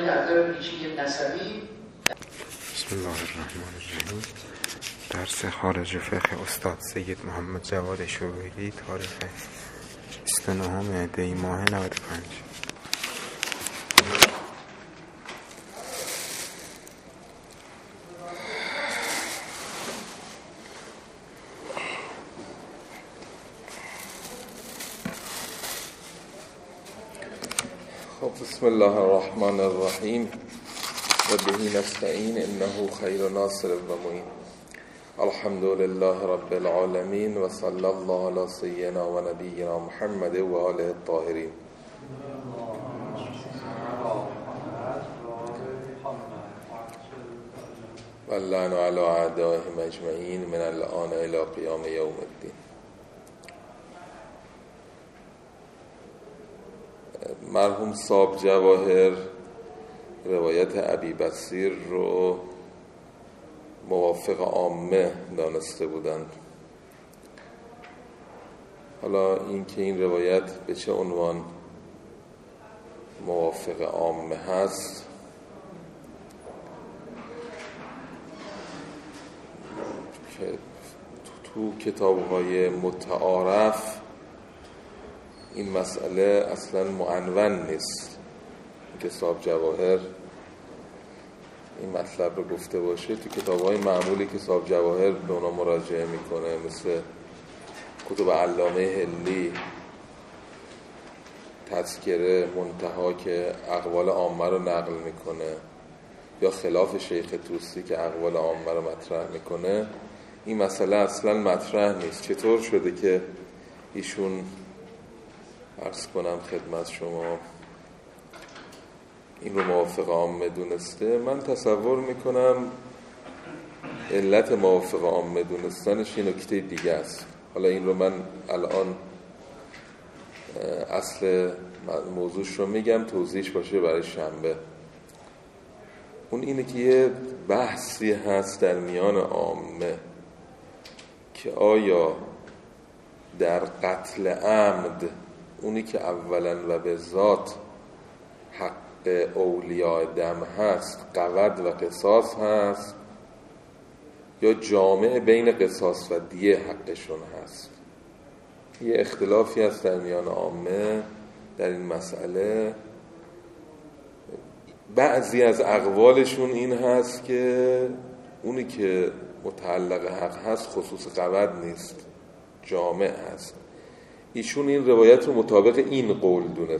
در پیچیده نسبی. بسم الله الرحمن الرحیم. درس خارج فقه استاد سید محمد جواد شویری، تاریخ 29 دی ماه 95. بسم الله الرحمن الرحیم و به نستعین انه خیر ناصر و معین. الحمد لله رب العالمین و صلی الله علی سیدنا و نبینا محمد و آله الطاهرین. و اللعن علی اعدائهم اجمعین من الآن الی قیام یوم الدین. مرحوم صاحب جواهر روایت ابی بصیر رو موافق عامه دانسته بودند. حالا این که این روایت به چه عنوان موافق عامه هست که تو کتاب‌های متعارف این مسئله اصلا معنون نیست که صاحب جواهر این مطلب رو گفته باشه. تو کتاب‌های معمولی که صاحب جواهر به اونا مراجعه میکنه، مثل کتب علامه هلی، تذکره، منتها که اقوال عامه رو نقل میکنه، یا خلاف شیخ طوسی که اقوال عامه رو مطرح میکنه، این مسئله اصلا مطرح نیست. چطور شده که ایشون عرض کنم خدمت شما این رو موافق عامه دونسته؟ من تصور میکنم علت موافق عامه دونستنش این نکته دیگه است. حالا این رو من الان اصل موضوعش رو میگم، توضیحش باشه برای شنبه. اون اینه که یه بحثی هست در میان عامه که آیا در قتل عمد، اونی که اولا و به ذات حق اولیاء دم هست، قود و قصاص هست، یا جامع بین قصاص و دیه حقشون هست. یه اختلافی هست در میان عامه در این مسئله. بعضی از اقوالشون این هست که اونی که متعلق حق هست خصوص قود نیست، جامع هست. ایشون این روایت رو مطابق این قول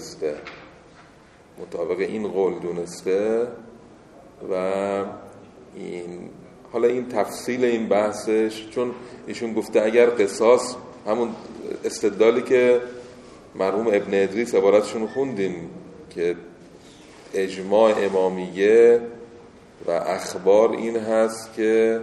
دونسته و این حالا این تفصیل این بحثش، چون ایشون گفته اگر قصاص، همون استدلالی که مرحوم ابن ادریس عبارتشون خوندیم که اجماع امامیه و اخبار این هست که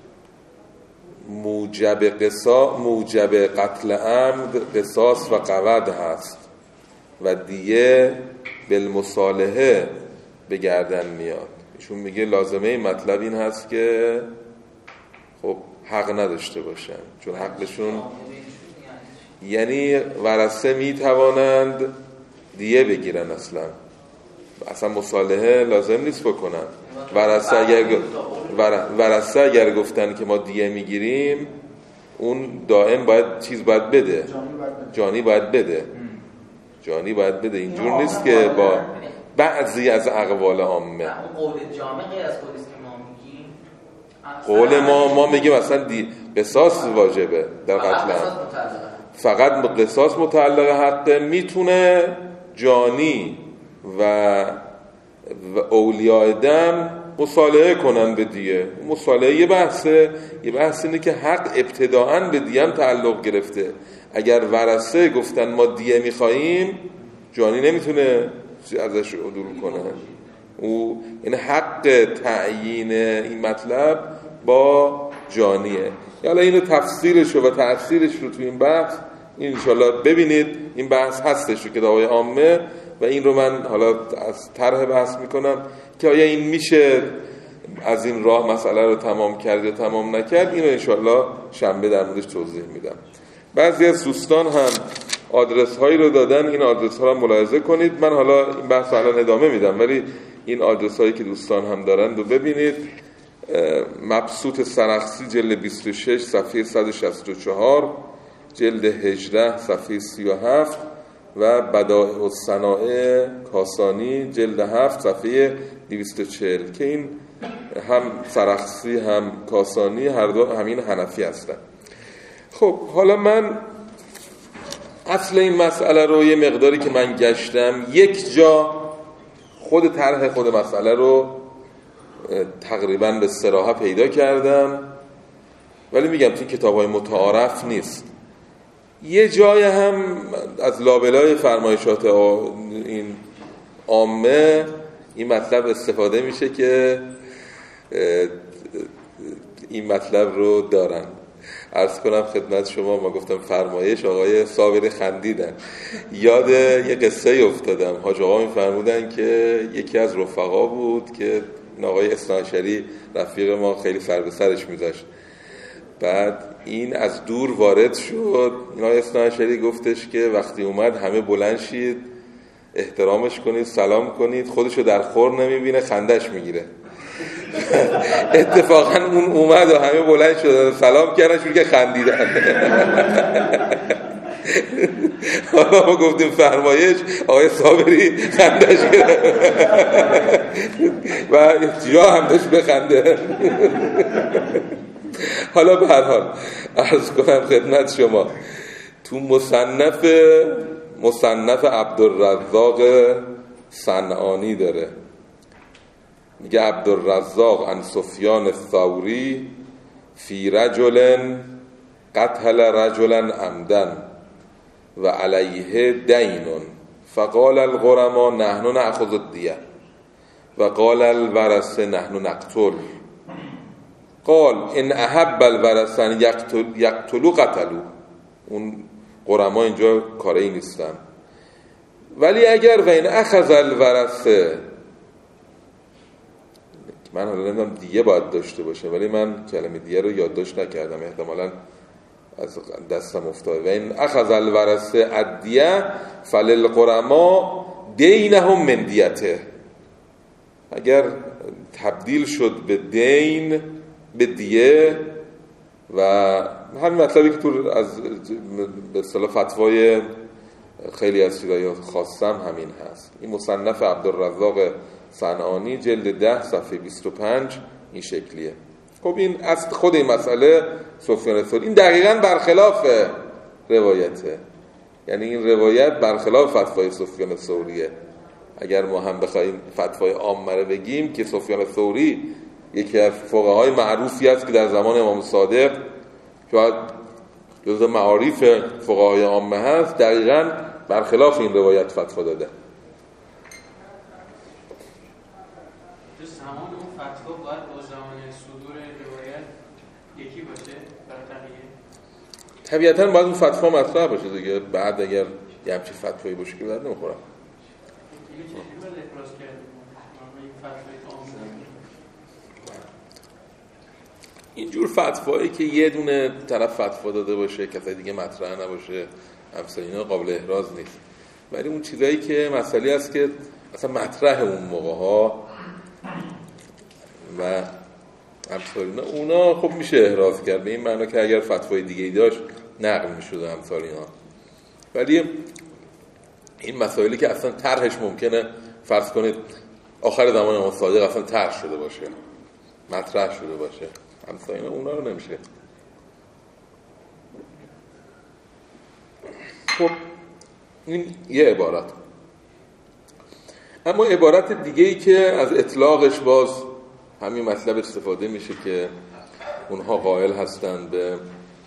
موجب قتل عمد قصاص و قود هست و دیه بالمصالحه به گردن میاد. ایشون میگه لازمه این مطلب این هست که خب حق نداشته باشن، چون حقشون یعنی ورثه میتوانند دیه بگیرن، اصلا مصالحه لازم نیست بکنن. ورثه اگر گفتن که ما دیه میگیریم، اون دائم باید بده، جانی باید بده. اینجور نیست که با بعضی از اقوال عامه. قول جامع غیر از قولی که ما میگیم. قول ما میگیم اصلا قصاص واجبه در قتل عمد، فقط قصاص متعلق حقه. میتونه جانی و اولیاء دم مصالحه کنن به دیه. مصالحه یه بحث اینه که حق ابتداعاً به دیه هم تعلق گرفته. اگر ورثه گفتن ما دیه میخواییم، جانی نمیتونه ازش عدول کنه. این حق تعیین این مطلب با جانیه. حالا اینو تفسیرش و تأثیرش رو تو این بحث انشالله ببینید. این بحث هستش تو کتاب‌های عامه و این رو من حالا از طرح بحث میکنم که آیا این میشه از این راه مسئله رو تمام کرد یا تمام نکرد. اینو انشالله شنبه در موردش توضیح میدم. بعضی از دوستان هم آدرس هایی رو دادن، این آدرس ها رو ملاحظه کنید. من حالا این بحث الان ادامه میدم، ولی این آدرس هایی که دوستان هم دارن رو ببینید. مبسوط سرخسی جلد 26 صفحه 164، جلد 18 صفحه 37 و بدائع الصنائع کاسانی جلد 7 صفحه 240 که این هم سرخسی هم کاسانی هر دو همین حنفی هستن. خب حالا من اصل این مسئله رو یه مقداری که من گشتم، یک جا خود طرح خود مسئله رو تقریباً به صراحت پیدا کردم، ولی میگم تو کتاب‌های متعارف نیست. یه جای هم از لابلای فرمایشات این عامه این مطلب استفاده میشه که این مطلب رو دارن. عرض کنم خدمت شما، ما گفتم فرمایش، آقای صابری خندیدن. یاد یه قصه افتادم. حاج آقا میفرمودن که یکی از رفقا بود که آقای اصلاحشری رفیق ما خیلی سر به سرش میذاشت. بعد این از دور وارد شد. آقای اصلاحشری گفتش که وقتی اومد همه بلند شید، احترامش کنید، سلام کنید. خودشو در خور نمیبینه، خندش میگیره. اتفاقا اون اومد و همه بلند شدن سلام کردن، چون که خندیدن. حالا ما گفتیم فرمایش، آقای صابری خندش گرفت و جا هم داشت بخنده. حالا به هر حال عرض کنم خدمت شما، تو مصنف عبدالرزاق صنعانی داره، میگه عبدالرزاق عن سفیان الثوری فی رجل قتل رجلا عمدا و علیه دین فقال الغرما نحن نأخذ الدیه و قال الورثه نحن نقتل. قال ان احب الورثه یقتلوا قتلوا. اون غرما اینجا کاری نیستن. ولی اگر و این اخذ الورثه، من حالا نمیدونم دیگه باید داشته باشه، ولی من کلمه دیگه رو یادداشت نکردم، احتمالاً از دستم افتاد. و این اخذ الورثه الدیه فللغرما دینهم من دیته. اگر تبدیل شد به دین، به دیه، و همین مطلبی که تو از به اصطلاح فتوای خیلی از چیزایی خواستم همین هست. این مصنف عبدالرزاق صنعانی جلد 10 صفحه 25 این شکلیه. خب این اصل خود این مسئله سفیان الثوری، این دقیقاً برخلاف روایته. یعنی این روایت برخلاف فتوای سفیان الثوریه. اگر ما هم بخوایم فتوای عامه رو بگیم که سفیان الثوری یکی از فقهای معروفی است که در زمان امام صادق شاید جزو معارف فقهای عامه هست، دقیقاً برخلاف این روایت فتوا داده. زمان اون فتوا باید با زمان صدور روایت یکی باشه برای تغییر؟ طبیعتاً باید اون فتوا مطرح باشه دیگه. بعد اگر یه همچین فتوایی باشه که بعد نمیخورم. اینو چجوری باید افراز کردیم؟ این فتوای عام اینجور فتوایی که یه دونه طرف فتوا داده باشه، کسی دیگه مطرح نباشه، همسر اینا قابل احراز نیست. ولی اون چیزایی که مسئله است که اصلا مطرح اون موقع ها و همسر اینا، اونا خب میشه احراز کرد، به این معنی که اگر فتوای دیگه ای داشت نقل میشده همسر اینا. ولی این مسائلی که اصلا طرحش ممکنه فرض کنید آخر زمان امام صادق اصلا طرح شده باشه، مطرح شده باشه، همسایه اونا رو نمیشه. خب این یه عبارت. اما عبارت دیگه‌ای که از اطلاقش باز همین مطلب استفاده میشه که اونها قائل هستند به،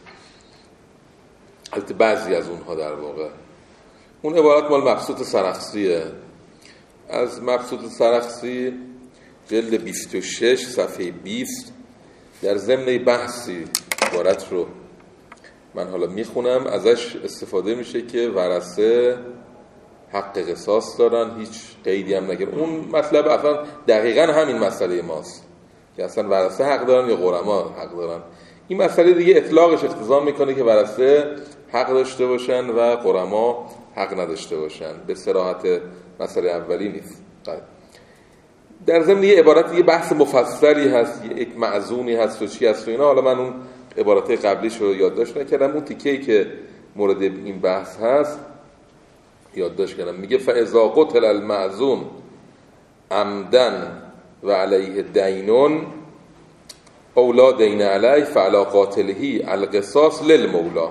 البته بعضی از اونها در واقع، اون عبارت مال مبسوط سرخسیه. از مبسوط سرخسی جلد 26 صفحه 20 در ضمن بحثی عبارت رو من حالا میخونم، ازش استفاده میشه که ورثه حق قصاص دارن، هیچ قیدی هم نگیرن. اون مطلب اصلا دقیقاً همین مسئله ماست که اصلا ورثه حق دارن یا غرما حق دارن. این مسئله دیگه اطلاقش اقتضا میکنه که ورثه حق داشته باشن و غرما حق نداشته باشن. به صراحت مسئله اولی نیست. در ضمن یه عبارت، یه بحث مفصلی هست، یک معزونی هست و چی هست و اینا. حالا من اون عبارات قبلیش رو یادداشت نکردم، اون تیکه‌ای که مورد این بحث هست یادداشت کردم. میگه فاذا قتل المعزون عمدن و علیه دینون اولا دین علیه فعلا قاتله القصاص للمولا.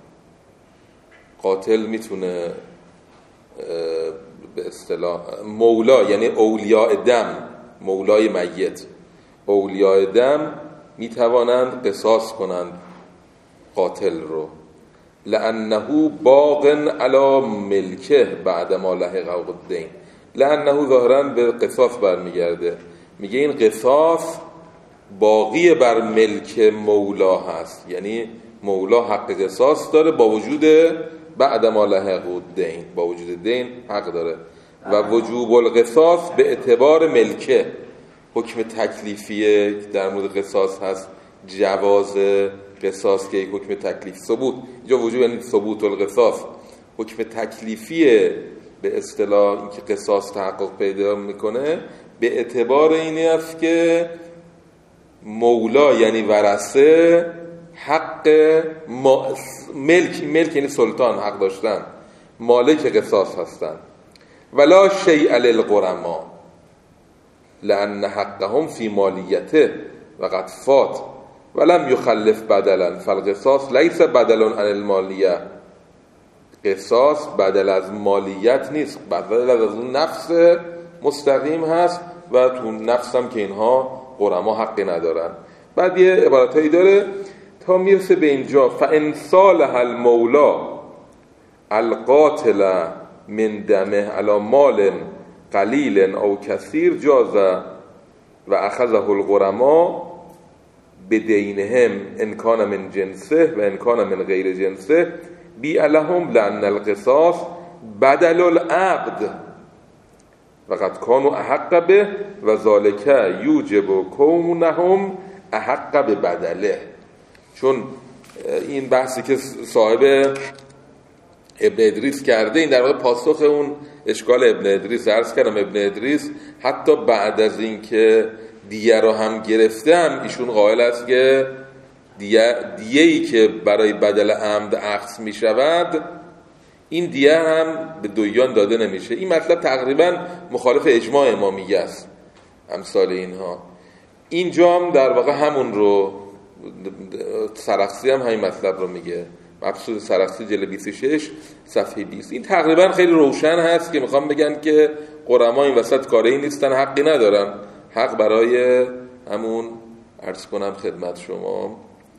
قاتل میتونه به اصطلاح مولا، یعنی اولیاء دم، مولای میت، اولیاء دم میتوانند قصاص کنند قاتل رو، لانه باق علی ملکه بعد ما لحق الدین. لانه ظاهرا به قصاص برمیگرده، میگه این قصاص باقی بر ملک مولا هست، یعنی مولا حق قصاص داره با وجود بعد ما لحق الدین، با وجود دین حق داره. و وجوب القصاص به اعتبار ملکه، حکم تکلیفیه در مورد قصاص هست، جواز قصاص که یک حکم تکلیف ثبوت، اینجا وجوب یعنی ثبوت القصاص، حکم تکلیفیه به اصطلاح اینکه قصاص تحقق پیدا میکنه به اعتبار اینی است که مولا یعنی ورثه حق ملک یعنی سلطان حق داشتن، مالک قصاص هستن. ولا شیء للغرما لان حقهم فی مالیته و قد فات ولم یخلف بدلا فالقصاص لیس بدل عن المالیه. قصاص بدل از مالیت نیست، بدل از اون نفس مستقیم هست و تو نفس هم که اینها غرما حقی ندارن. بعد یه عبارتایی داره تا میرسه به اینجا فان صالح المولا القاتل من دمه علی مال قلیل او کثیر جاز و اخذه الغرما بدینهم ان کان من جنسه و ان کان من غیر جنسه بی لهم لان القصاص بدل العقد و قد کانوا احق به و ذالک یوجب کونهم احق به بدله. چون این بحثی که صاحب ابن ادریس کرده این در واقع پاسخ اون اشکال ابن ادریس. عرض کردم ابن ادریس حتی بعد از این که دیه رو هم گرفتم ایشون قائل است که دیه‌ای که برای بدل عمد اخذ می شود این دیه هم به دویان داده نمیشه. این مطلب تقریبا مخالف اجماع امامیه است، امثال اینها. اینجا هم در واقع همون رو سرخسی هم همین مطلب رو میگه، مبسوط سرخسی جلد 26 صفحه 20. این تقریبا خیلی روشن هست که میخوام بگن که غرما این وسط کاری نیستن، حقی ندارن، حق برای همون عرض کنم خدمت شما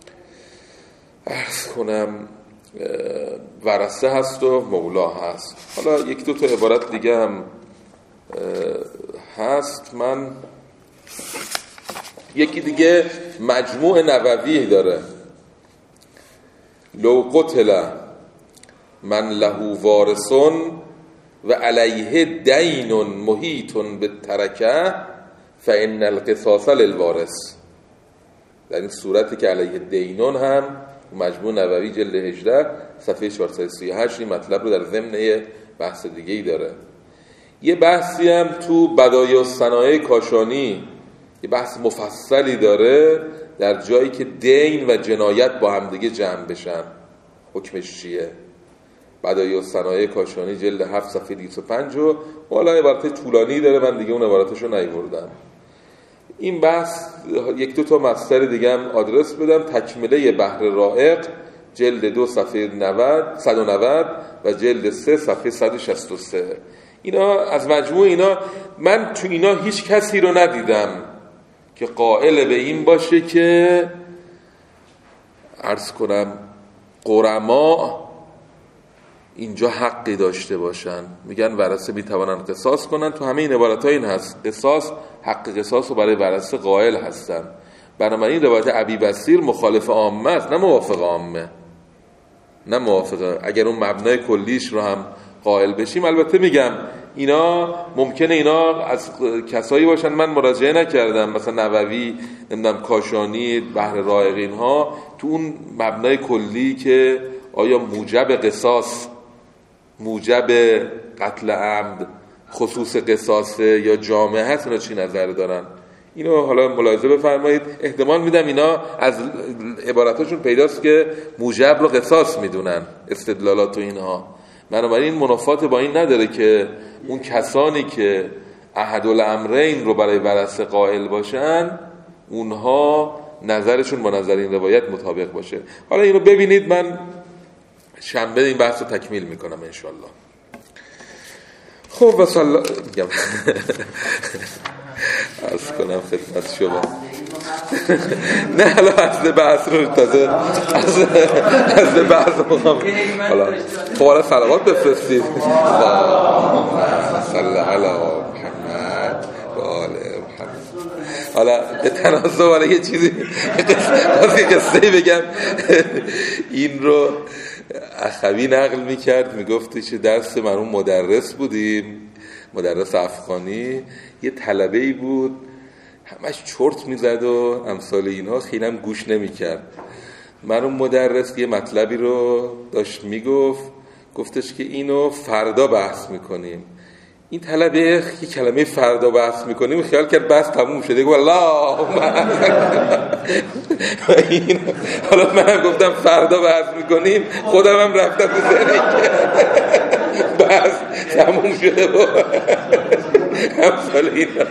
عرض کنم ورثه هست و مولا هست. حالا یک دو تا عبارت دیگه هم هست. من یکی دیگه مجموع نووی داره، لو قتل من له وارثون و علیه دین محیط بالترکه فان القصاص للوارث. در این صورتی که علیه دینون هم مجموع نووی جلد 18 صفحه 438 این مطلب رو در ضمن بحث دیگه‌ای داره. یه بحثی هم تو بدایع الصنایع کاشانی یه بحث مفصلی داره در جایی که دین و جنایت با هم دیگه جمع بشن حکمش چیه. بدایع الصنایع کاشانی جلد 7 صفحه 205 و والا عبارت طولانی داره، من دیگه اون عبارتشو نیاوردم. این بحث یک دو تا مصدر دیگه هم آدرس بدم. تکمله بحر رائق جلد 2 صفحه 190 و جلد 3 صفحه 163. اینا از مجموع اینا، من تو اینا هیچ کسی رو ندیدم که قائل به این باشه که عرض کنم غرما اینجا حقی داشته باشن. میگن ورثه میتوانن قصاص کنن، تو همه این عبارت ها این هست، قصاص حق قصاص رو برای ورثه قائل هستن. بنابراین روایت ابی بصیر مخالف عامه است، نه موافق عامه، نه موافقه. اگر اون مبنای کلیش رو هم قائل بشیم، البته میگم اینا ممکنه اینا از کسایی باشن من مراجعه نکردم، مثلا نووی، نمیدونم کاشانی، بحر رائق، اینها تو اون مبنای کلی که آیا موجب قصاص موجب قتل عمد خصوص قصاصه یا جامعه هست، اینا چی نظر دارن؟ اینو حالا ملاحظه بفرمایید. احتمال میدم اینا از عباراتشون پیداست که موجب رو قصاص میدونن، استدلالات و اینها. بنابراین منافات با این نداره که اون کسانی که احدالامرین رو برای ورثه قائل باشن اونها نظرشون با نظر این روایت مطابق باشه. حالا اینو ببینید، من شنبه این بحث رو تکمیل میکنم انشالله. خب وصلا میگم عرض کنم خدمت شما نه حالا اصل بحث رو تازه اصل بحث رو حالا خب حالا صلوات بفرستید صلی علی محمد و آل محمد. حالا به تناسب حالا یه چیزی قصه بگم. این رو اخوی نقل میکرد، میگفتی که درس مرحوم مدرس بودیم، مدرس افغانی، یه طلبه‌ای بود همش چرت میزد و امثال اینها، خیلی هم گوش نمیکرد. مرحوم مدرس یه مطلبی رو داشت میگفت، گفتش که اینو فردا بحث میکنیم. این طلبه یه کلمه فردا بحث میکنیم خیال کرد بحث تموم شده، گفت الله. حالا من گفتم فردا بحث میکنیم، خودم هم رفتم به ذهنی که بحث تموم شده و امثال اینا.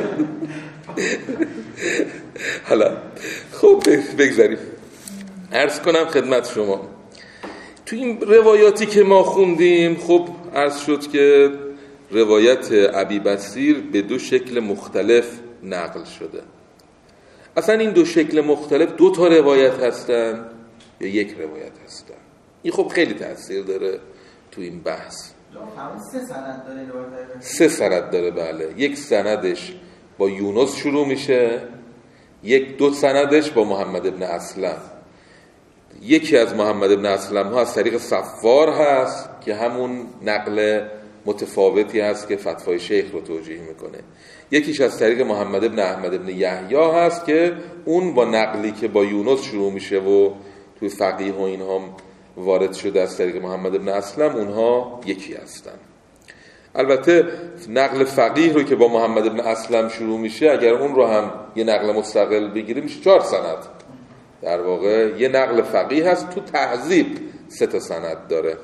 حالا خب بگذاریم. عرض کنم خدمت شما تو این روایاتی که ما خوندیم، خب عرض شد که روایت ابی بصیر به دو شکل مختلف نقل شده. اصلا این دو شکل مختلف دو تا روایت هستن یا یک روایت هستن؟ این خب خیلی تاثیر داره تو این بحث. سه سند داره روایت؟ سه سند داره، بله. یک سندش با یونس شروع میشه، دو سندش با محمد ابن اسلم. یکی از محمد ابن اسلم ها از طریق صفار هست که همون نقل متفاوتی هست که فتوای شیخ رو توجیه میکنه. یکیش از طریق محمد ابن احمد ابن یحیی هست که اون با نقلی که با یونس شروع میشه و توی فقیه و اینها وارد شده از طریق محمد ابن اسلم، اونها یکی هستن. البته نقل فقیه رو که با محمد ابن اسلم شروع میشه، اگر اون رو هم یه نقل مستقل بگیریم میشه 4 سند. در واقع یه نقل فقیه هست، تو تهذیب 3 تا سند داره.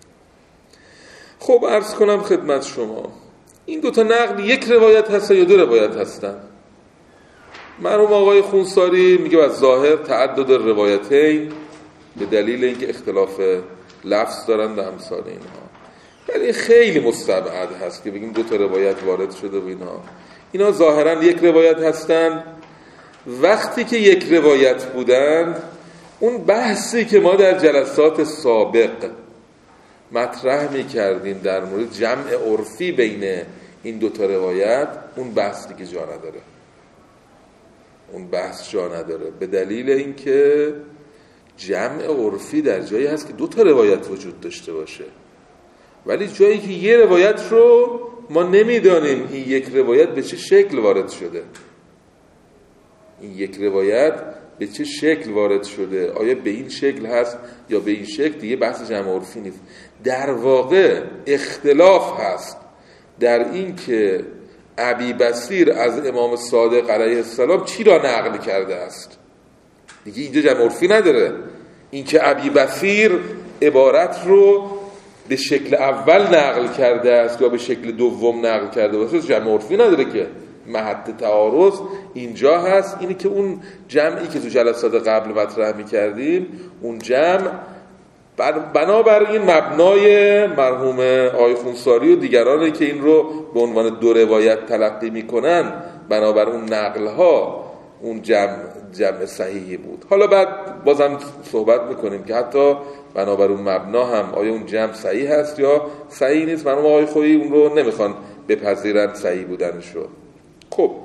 خب عرض کنم خدمت شما، این دو تا نقل یک روایت هستن یا دو روایت هستن؟ مرحوم آقای خونساری میگه از ظاهر تعدد روایتین به دلیل اینکه اختلاف لفظ دارن و امثال اینها، ولی خیلی مستبعد هست که بگیم دو تا روایت وارد شده و اینا ظاهرا یک روایت هستن. وقتی که یک روایت بودند، اون بحثی که ما در جلسات سابق مطرح می‌کردیم در مورد جمع عرفی بین این دو تا روایت، اون بحث دیگه جا نداره. اون بحث جا نداره به دلیل اینکه جمع عرفی در جایی هست که دو تا روایت وجود داشته باشه، ولی جایی که یه روایت رو ما نمیدانیم این یک روایت به چه شکل وارد شده. این یک روایت به چه شکل وارد شده، آیا به این شکل هست یا به این شکل، دیگه بحث جمع عرفی نیست. در واقع اختلاف هست در این که ابی بصیر از امام صادق علیه السلام چی را نقل کرده است. دیگه اینجا جمع عرفی نداره. این که ابی بصیر عبارت رو به شکل اول نقل کرده است یا به شکل دوم نقل کرده است، جمع عرفی نداره که. محط تعارض اینجا هست، اینی که اون جمعی که تو جلسات قبل مطرح می‌کردیم، اون جمع بنابر این مبنای مرحوم آقای خونساری و دیگرانی که این رو به عنوان دو روایت تلقی میکنن، بنابر اون نقل‌ها اون جمع صحیحی بود. حالا بعد بازم صحبت میکنیم که حتی بنابر اون مبنا هم آیا اون جمع صحیح هست یا صحیح نیست. مرحوم آقای خویی اون رو نمیخوان بپذیرن صحیح بودنشو. خب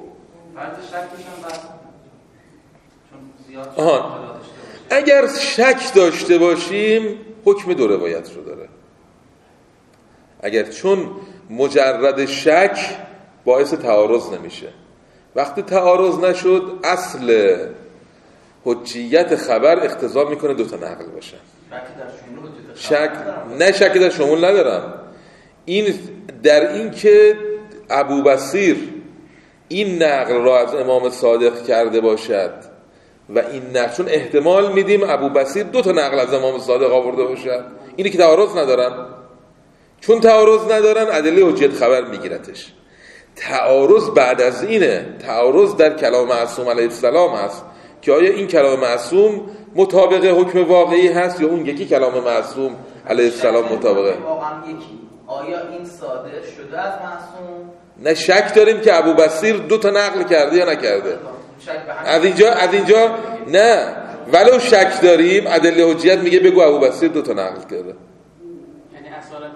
اگر شک داشته باشیم حکم دو روایت رو داره. اگر چون مجرد شک باعث تعارض نمیشه، وقتی تعارض نشد اصل حجیت خبر اقتضا میکنه دو تا نقل باشن. شک در شنود شک در شمول ندارم. این در این که ابوبصیر این نقل را از امام صادق کرده باشد و این نقل، چون احتمال میدیم ابوبصیر 2 نقل از امام صادق آورده باشد، اینی که تعارض ندارن. چون تعارض ندارن ادله حجیت خبر میگیرتش. تعارض بعد از اینه، تعارض در کلام معصوم علیه السلام هست که آیا این کلام معصوم مطابق حکم واقعی هست یا اون یکی کلام معصوم علیه السلام مطابقه. آیا این صادر شده از معصوم؟ نه، شک داریم که ابوبصیر 2 نقل کرده یا نکرده. از اینجا نه، ولو شک داریم ادله حجیت میگه بگو ابوبصیر 2 نقل کرده. یعنی اصالت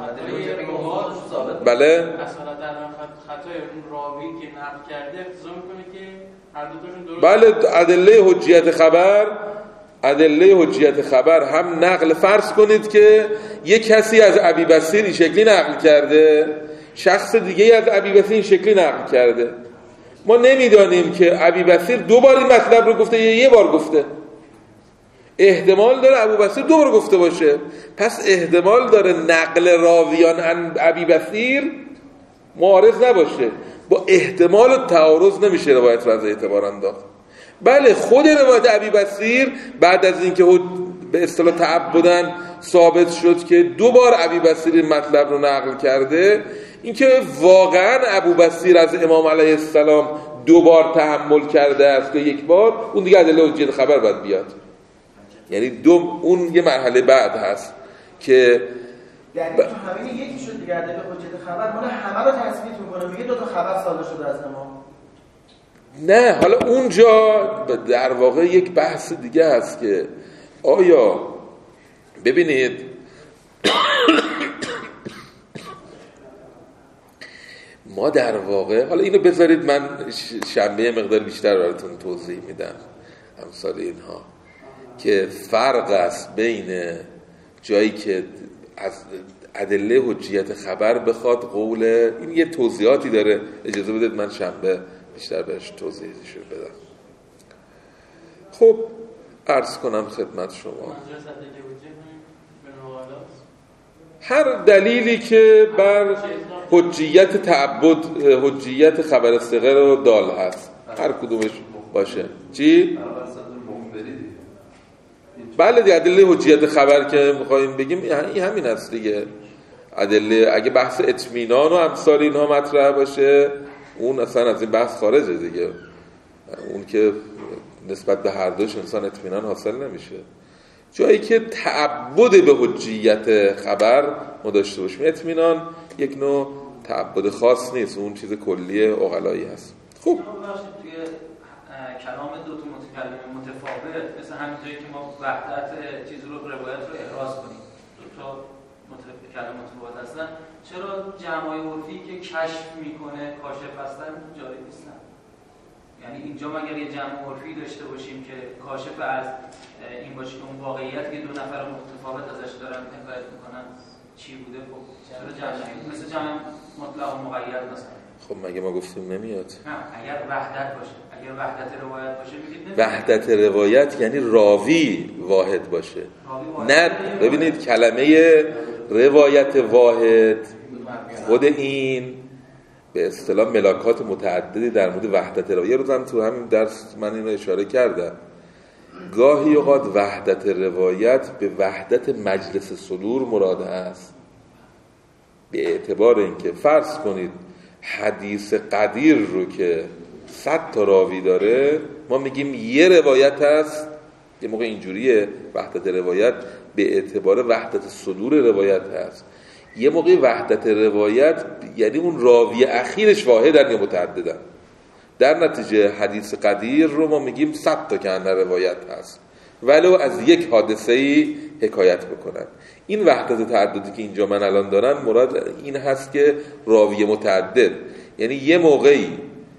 در بله، اصالت در خطای اون راوی که نقل کرده اقتضا میکنه که هر دو تاشون درست. بله، ادله حجیت خبر هم نقل. فرض کنید که یک کسی از ابیبصیر این شکلی نقل کرده، شخص دیگه از ابیبصیر این شکلی نقل کرده. ما نمیدانیم که ابیبصیر 2 بار این مطلب رو گفته یا 1 بار گفته. احتمال داره ابوبصیر 2 بار گفته باشه، پس احتمال داره نقل راویان عن ابیبصیر معارض نباشه. با احتمال تعارض نمیشه روایت رو از اعتبار انداخت. بله، خود روایت ابیبصیر بعد از اینکه به اصطلاح تعبداً ثابت شد که 2 بار ابیبصیر این مطلب رو نقل کرده، اینکه واقعاً ابوبصیر از امام علیه السلام 2 بار تحمل کرده است یا 1 بار، اون دیگه ادله حجیت خبر باید بیاد. یعنی اون یه مرحله بعد هست که یعنی تو همین یکی شد دیگه، ادله حجیت خبر مال همه رو تثبیت میکنه، میگه 2 خبر صادر شده از امام. نه، حالا اونجا در واقع یک بحث دیگه هست که آیا ببینید ما در واقع، حالا اینو بذارید من شنبه مقدار بیشتر براتون توضیح میدم امثال اینها، که فرق است بین جایی که از ادله حجیت خبر بخواد قول، این یه توضیحاتی داره، اجازه بدید من شنبه بیشتر بهش توضیحشو بدم. خب عرض کنم خدمت شما، هر دلیلی که بر حجیت تعبد، حجیت خبر ثقه رو دال هست، هر کدومش باشه. چی؟ بله دیگه، ادله حجیت خبر که میخواییم بگیم این همین هست دیگه. ادله اگه بحث اطمینان و امثال اینها مطرح باشه، اون اصلا از این بحث خارجه دیگه. اون که نسبت به هر دوش انسان اطمینان حاصل نمیشه. جایی که تعبد به حجیت خبر ما داشته باشیم، اطمینان یک نوع تعبد خاص نیست، اون چیز کلی عقلایی هست. خب توی کلام 2 متکلم متفاوت، مثل همینطوری که ما وحدت چیز رو روایت رو احراز کنیم، 2 کلام متفاوت هستن، چرا جمعای عرفی که کشف میکنه کاشف هستن جاری نیستن؟ یعنی اینجا مگر یه جمع عرفی داشته باشیم که کاشف از این باشه که اون واقعیت که 2 نفر متفاوت ازش دارن حکایت میکنن چی بوده؟ خب چرا جمع مثل جمع مطلق و مقید مثلا؟ خب مگه ما گفتیم نمیاد؟ نه، اگر وحدت باشه، اگر وحدت روایت باشه میگید وحدت روایت یعنی راوی واحد باشه. نه، ببینید کلمه روایت واحد خود این به اصطلاح ملاکات متعددی در مورد وحدت روایت رو هم تو همین درس من اینو اشاره کردم. گاهی اوقات وحدت روایت به وحدت مجلس صدور مراد است، به اعتبار اینکه فرض کنید حدیث قدیر رو که 100 تا راوی داره، ما میگیم یه روایت هست. یه موقع اینجوریه وحدت روایت به اعتبار وحدت صدور روایت هست. یه موقع وحدت روایت یعنی اون راوی اخیرش واحدن یا متعددن. در نتیجه حدیث قدیر رو ما میگیم 100 تا که اندر روایت هست، ولو از یک حادثه‌ای حکایت بکنن. این وحدت تعددی که اینجا من الان دارم مراد این هست که راوی متعدد، یعنی یه موقعی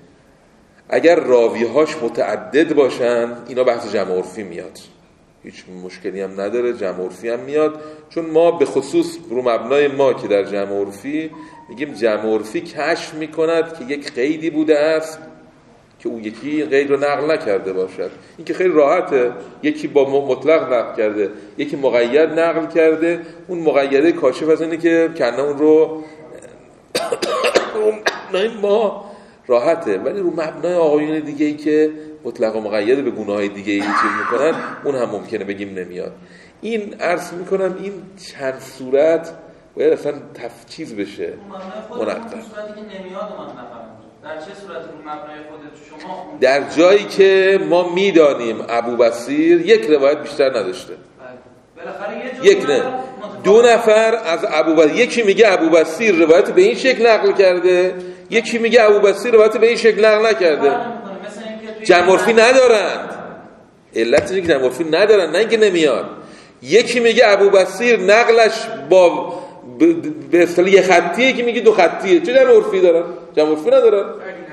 اگر راوی‌هاش متعدد باشن، اینا بحث جمع عرفی میاد، هیچ مشکلی هم نداره، جمع عرفی هم میاد. چون ما به خصوص رو مبنای ما که در جمع عرفی میگیم جمع عرفی کشف میکند که یک قیدی بوده است که اون یکی غیر رو نقل نکرده باشد. این که خیلی راحته، یکی با مطلق نقل کرده، یکی مقید نقل کرده. اون مقیده کاشف از اینه که کنه اون رو ما راحته، ولی رو مبنای آقایون دیگه ای که مطلق و مقید به گونه‌های دیگه ای چیز میکنن اون هم ممکنه بگیم نمیاد. این عرض میکنم این چند صورت باید اصلا تفچیز بشه. منقطع صورتی که نمیاد من نفهمیدم در چه صورتی رو مبنای خودت شما در جایی که ما میدانیم ابوبصیر یک روایت بیشتر نداشته، یک نه دو نفر از ابوبصیر، یکی میگه ابوبصیر روایت به این شکل نقل کرده، یکی میگه ابوبصیر روایت به این شکل نقل نکرده. جمع عرفی ندارند، علت اینه که جمع عرفی ندارن، نه اینکه نمیاد. یکی میگه ابوبصیر نقلش با به اصطلاح یه خطیه، یکی میگه دو خطیه. چه جمع عرفی دارن؟ جمع عرفی ندارن.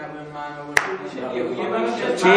چی؟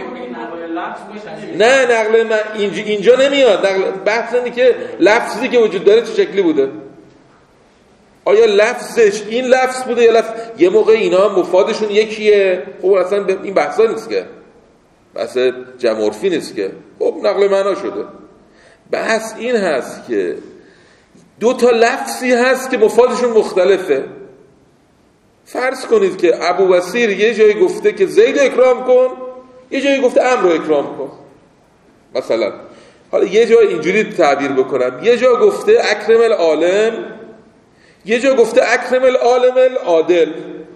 نه نقل من اینجا نمیاد. نقل بحث اینه که لفظی که وجود داره چه شکلی بوده، آیا لفظش این لفظ بوده یا لفظ یه موقع اینا مفادشون یکیه. خب اصلا این بحثا نیست که، بحث جمع عرفی نیست که. خب نقل معنا شده. بحث این هست که دو تا لفظی هست که مفادشون مختلفه. فرض کنید که ابوبصیر یه جایی گفته که زید اکرام کن، یه جایی گفته عمرو اکرام کن مثلا. حالا یه جا اینجوری تعبیر بکنم، یه جا گفته اکرم العالم، یه جا گفته اکرم العالم العادل.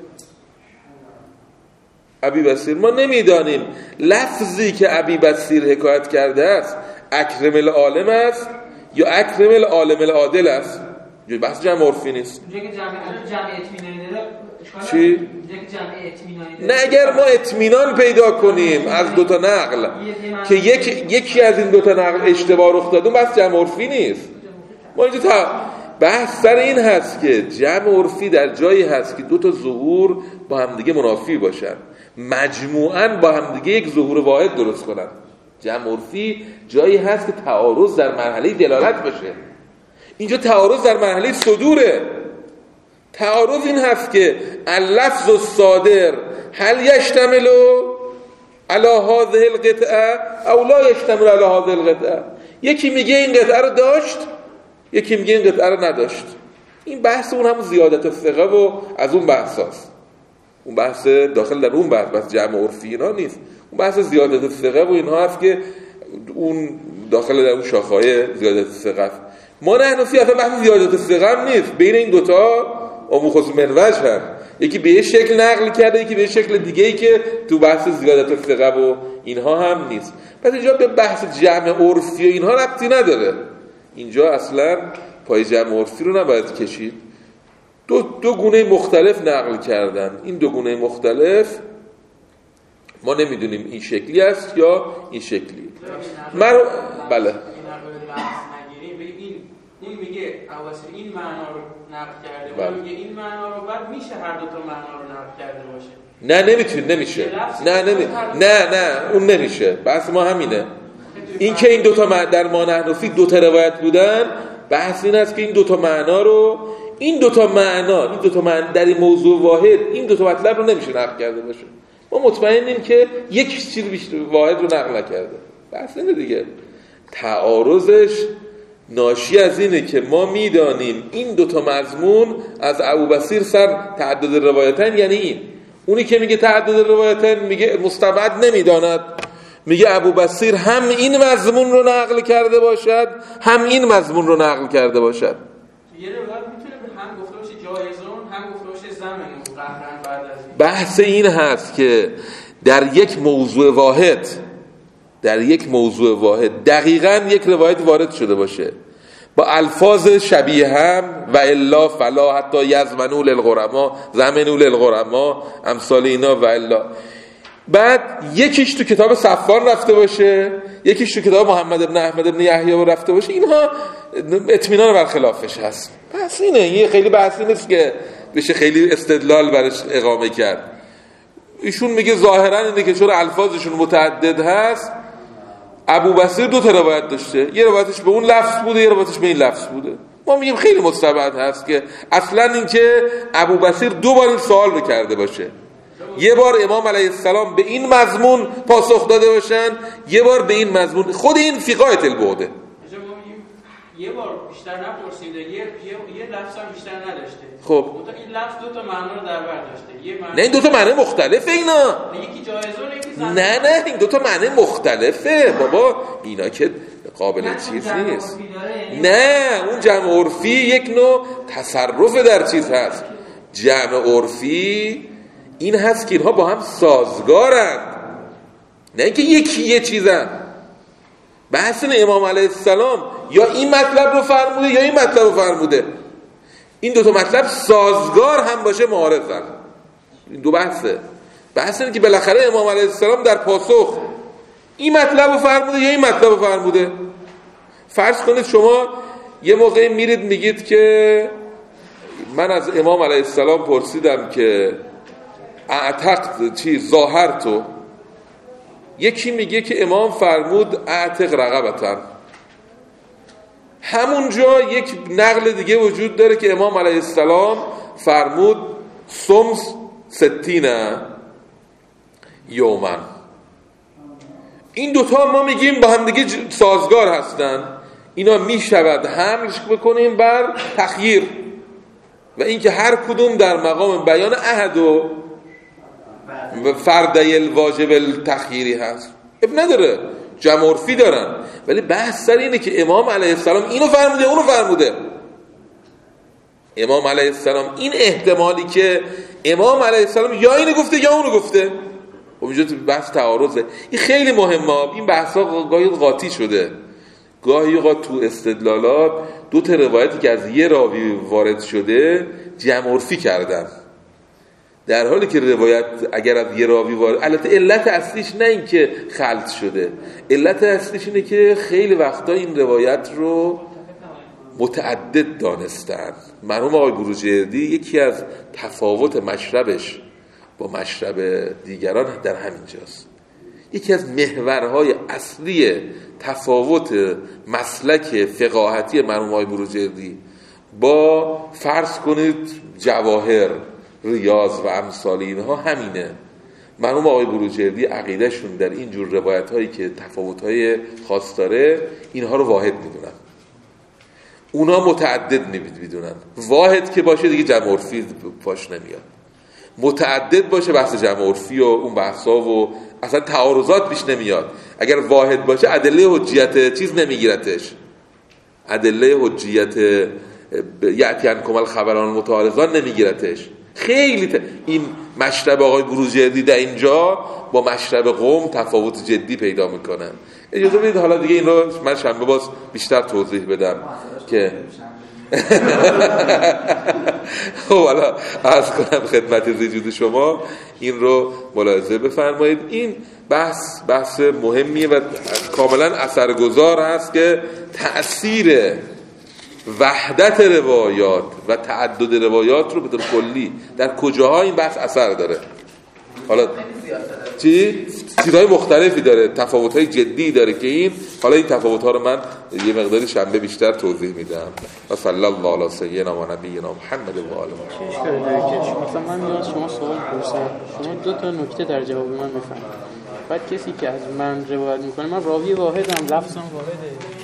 ابوبصیر ما نمیدانیم لفظی که ابوبصیر حکایت کرده است اکرم العالم است یا اکرم العالم العادل است. بحث جمع عرفی نیست. چی؟ نه اگر ما اطمینان پیدا کنیم از دوتا نقل که یکی از این دوتا نقل اشتباه رخ داده، بحث جمع عرفی نیست. ما اینجا بحث سر این هست که جمع عرفی در جایی هست که دوتا ظهور با همدیگه منافی باشن، مجموعاً با همدیگه یک ظهور واحد درست کنن. جمع عرفی جایی هست که تعارض در مرحله دلالت باشه. اینجا تعارض در مرحله صدوره. تعارض این هست که اللفظ الصادر هل یشتمل علی هذه القطعه او لا یشتمل علی هذه القطعه. یکی میگه این قطعه رو داشت، یکی میگه این قطعه رو نداشت. این بحث اون هم زیادت الثقه و از اون بحث هست. اون بحث داخل در اون بحث جمع عرفی اینا نیست. اون بحث زیادت الثقه و اینها هست که اون داخل در اون شاخه‌های زیادت الثقه است. ما نحنفی اصلا بحث زیادت الثقه هم نیست. بین این دوتا آموخص منوج هست. یکی به یه شکل نقل کرده، یکی به یه شکل دیگه‌ای که تو بحث زیادت الثقه و اینها هم نیست. پس اینجا به بحث جمع عرفی و اینها ربطی نداره. اینجا اصلا پای جمع عرفی رو نباید کشید. دو گونه مختلف نقل کردن. این دو گونه مختلف ما نمیدونیم این شکلی است یا این شکلی. بله. این میگه ابوبصیر این معنا رو نقل کرده، اون میگه این معنا رو، بعد میشه هر دو تا معنا رو نقل کرده باشه. نمیشه. نه اون نمیشه. بحث ما همینه. این که این دو تا در ما نحنفی دو تا روایت بودن، بحث این است که این دو تا معنا رو این دو تا معنا در این موضوع واحد این دو تا مطلب رو نمیشه نقل کرده باشه. ما مطمئنیم که یک چیز بیشتر واحد رو نقل نکرده. بحث اینه دیگه. تعارضش ناشی از اینه که ما میدانیم این دوتا مضمون از ابوبصیر سر تعدد روایتن، یعنی این اونی که میگه تعدد روایتن میگه مستبعد نمیداند، میگه ابوبصیر هم این مضمون رو نقل کرده باشد هم این مضمون رو نقل کرده باشد. یه روایت میتونه هم گفته باشه جایزون هم گفته باشه زمن قهرن بعد از این. بحث این هست که در یک موضوع واحد دقیقاً یک روایت وارد شده باشه با الفاظ شبیه هم و الا فلا حتی یزمنوا للغرما زمنوا للغرما امثال اینا و الا، بعد یکیش تو کتاب صفوان رفته باشه، یکیش تو کتاب محمد ابن احمد ابن یحیی رفته باشه، اینها اطمینان بر خلافش هست. پس اینه، یه خیلی بحثی نیست که بشه خیلی استدلال برش اقامه کرد. ایشون میگه ظاهرا اینه که چون الفاظشون متعدد هست ابوبصیر دو تا روایت داشته، یه روایتش به اون لفظ بوده، یه روایتش به این لفظ بوده. ما میگیم خیلی مستبعد هست که اصلا این که ابوبصیر دو بار این سوال رو کرده باشه. یه بار امام علیه السلام به این مضمون پاسخ داده باشن، یه بار به این مضمون. خود این فی غایة البعد. یه بار بیشتر نپرسیده، یه لفظ هم بیشتر نداشته. خب این لفظ دو تا معنا رو در بر داشته. یه معنی، نه این دو تا معنی مختلفه اینا. یکی جایزه و یکی زن. نه این دو تا معنی مختلفه بابا، اینا که قابل چیز نیست. نه اون جمع عرفی یک نوع تصرف در چیز هست. جمع عرفی این هست که اینها با هم سازگارند، نه اینکه یکی یه چیزن. بحث امام علیه السلام یا این مطلب رو فرموده یا این مطلب رو فرموده. این دو تا مطلب سازگار هم باشه معارضن. این دو بحثه. بحث اینه که بالاخره امام علیه السلام در پاسخ این مطلب رو فرموده یا این مطلب رو فرموده. فرض کنید شما یه موقعی میرید میگید که من از امام علیه السلام پرسیدم که اعتقد ظاهر تو، یکی میگه که امام فرمود اعتق رقبتن، همونجا یک نقل دیگه وجود داره که امام علیه السلام فرمود سمس 60 یومن. این دوتا ما میگیم با هم دیگه سازگار هستن، اینا میشود حملش بکنیم بر تخییر و اینکه هر کدوم در مقام بیان احد و فردی الواجب التخییری هست. اب نداره، جمع عرفی دارن، ولی بحث سر اینه که امام علیه السلام اینو فرموده اونو فرموده. امام علیه السلام این احتمالی که امام علیه السلام یا اینو گفته یا اونو گفته، خب اینجا تو بحث تعارضه. این خیلی مهمه. این بحثا گاهی قاطی شده، گاهی اوقات تو استدلالات دو تا روایتی که از یه راوی وارد شده جمع عرفی کردن، در حالی که روایت اگر از یه راوی وارد، البته علت اصلیش نه این که خلط شده، علت اصلیش اینه که خیلی وقتا این روایت رو متعدد دانستن. مرحوم آقای بروجردی یکی از تفاوت مشربش با مشرب دیگران در همینجاست. یکی از محورهای اصلی تفاوت مسلک فقاهتی مرحوم آقای بروجردی با فرض کنید جواهر، ریاض و امثال اینها همینه. مرحوم آقای بروجردی عقیدهشون در این جور روایت هایی که تفاوت های خاص داره اینها رو واحد میدونن، اونا متعدد نمیدونن. واحد که باشه دیگه جمع عرفی پاش نمیاد، متعدد باشه بحث جمع عرفی و اون بحثا و اصلا تعارضات پیش نمیاد. اگر واحد باشه ادله حجیت چیز نمیگیرتش، ادله حجیت یأتی عنکم الخبران المتعارضان نمیگیرتش. خیلی این مشرب آقای بروجردی در اینجا با مشرب قوم تفاوت جدی پیدا میکنن. اجازه بدید حالا دیگه این رو من شنبه باز بیشتر توضیح بدم که خب حالا عرض کنم خدمت زیجود شما، این رو ملاحظه بفرمایید. این بحث مهمیه و کاملا اثرگذار هست که تأثیر وحدت روایات و تعدد روایات رو به طور کلی در کجاها این بحث اثر داره. حالا چیزهای مختلفی داره، تفاوت‌های جدی داره که این حالا این تفاوت‌ها رو من یه مقداری شنبه بیشتر توضیح میدم. و صلی الله علی سیدنا و نبینا محمد و آله محمد. مثلا من میاد شما سوال پرسم، شما دو تا نکته در جواب من میفهمید، بعد کسی که از من روایت میکنه من راوی واحدم، لفظم واحده،